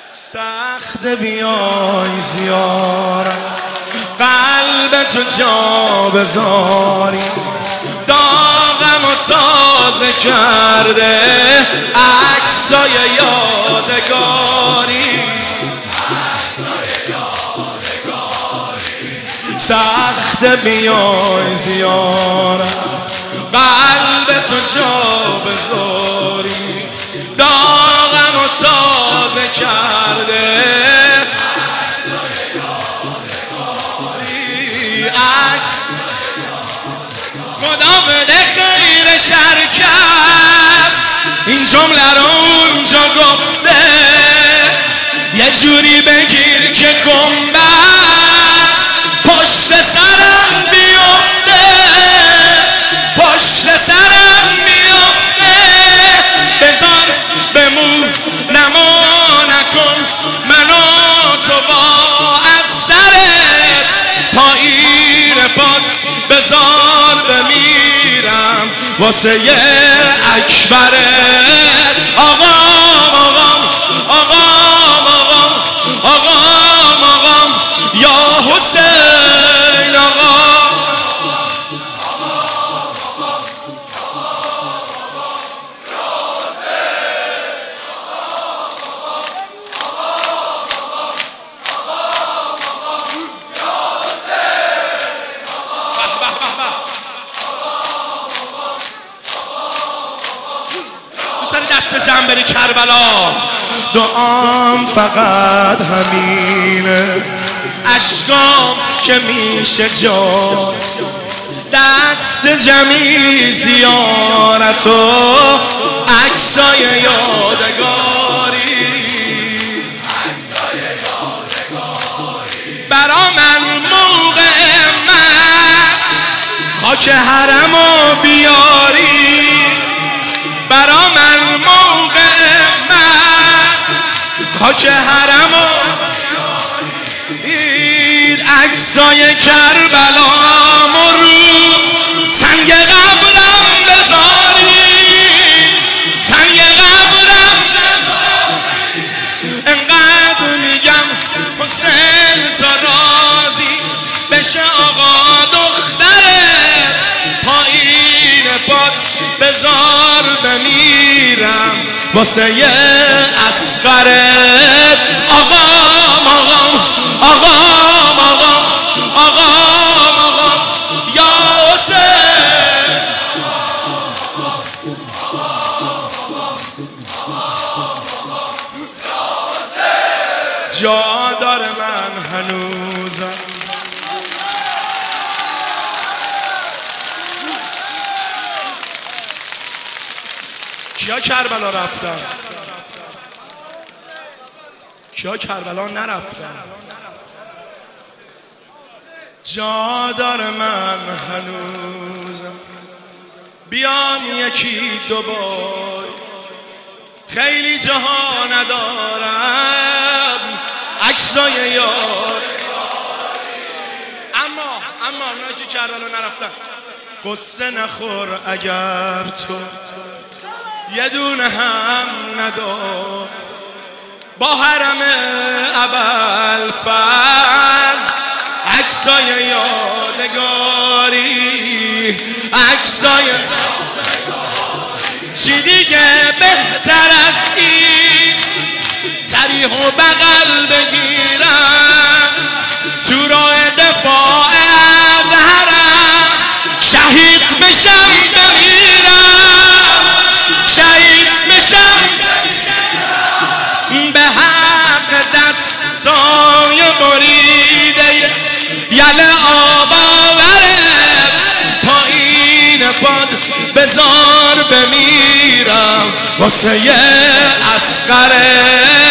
سخت بیای زیارت قلب تو جا بذاری، داغم و تازه کرده عکسای یادگاری. سخت بیای زیارت قلب تو جا بذاری، داغم و تازه کرده عکس. خدا بده خیر شرکست این جمله رو اونجا گفته، یه جوری بگیر که گنبد پشت سرم بیفته، پشت سرم بیفته. بذار بمون نما نکن منو تو با از سرت، پایین پاد بذار بمیرم واسه یه اکبرت. آقام آقام آقام آقام آقام آقام یا حسین آقام. دست جمع بری کربلا، دعام فقط همینه، اشکام که میشه جا، دست جمعی زیارت و عکسای یادگاری. برا من موقع من خاک حرمو بیاری، برا من موقع من خاک حرمو بیاری، عکسای کربلا رو سنگ قبرم بذاری، سنگ قبرم بذاری. انقدر میگم حسین تا راضی بشه آقا دخترت، پایین پاد بذار بمیرم واسه یه اصغرت. آقام آقام آقام آقام آقام آقام یا حسین. جا داره من هنوزم کیا کربلا رفتن؟ کیا کربلا نرفتن؟ جا داره من هنوزم بیام یکی دوبار، خیلی جاها ندارم عکسای یار. اما اونایی که کربلا نرفتن قصه نخور اگر تو یه دونه هم ندار، با حرم ابوالفضل عکسای یادگاری، عکسای چی دیگه بهتر از این صریح و بغل بگیرم تو راه دفاع از حرم، شهید بشم بمیرم، شهید بشم به حق دستای بریده یل آب آورد، پایین پاد بذار بمیرم واسه یه اصغرت.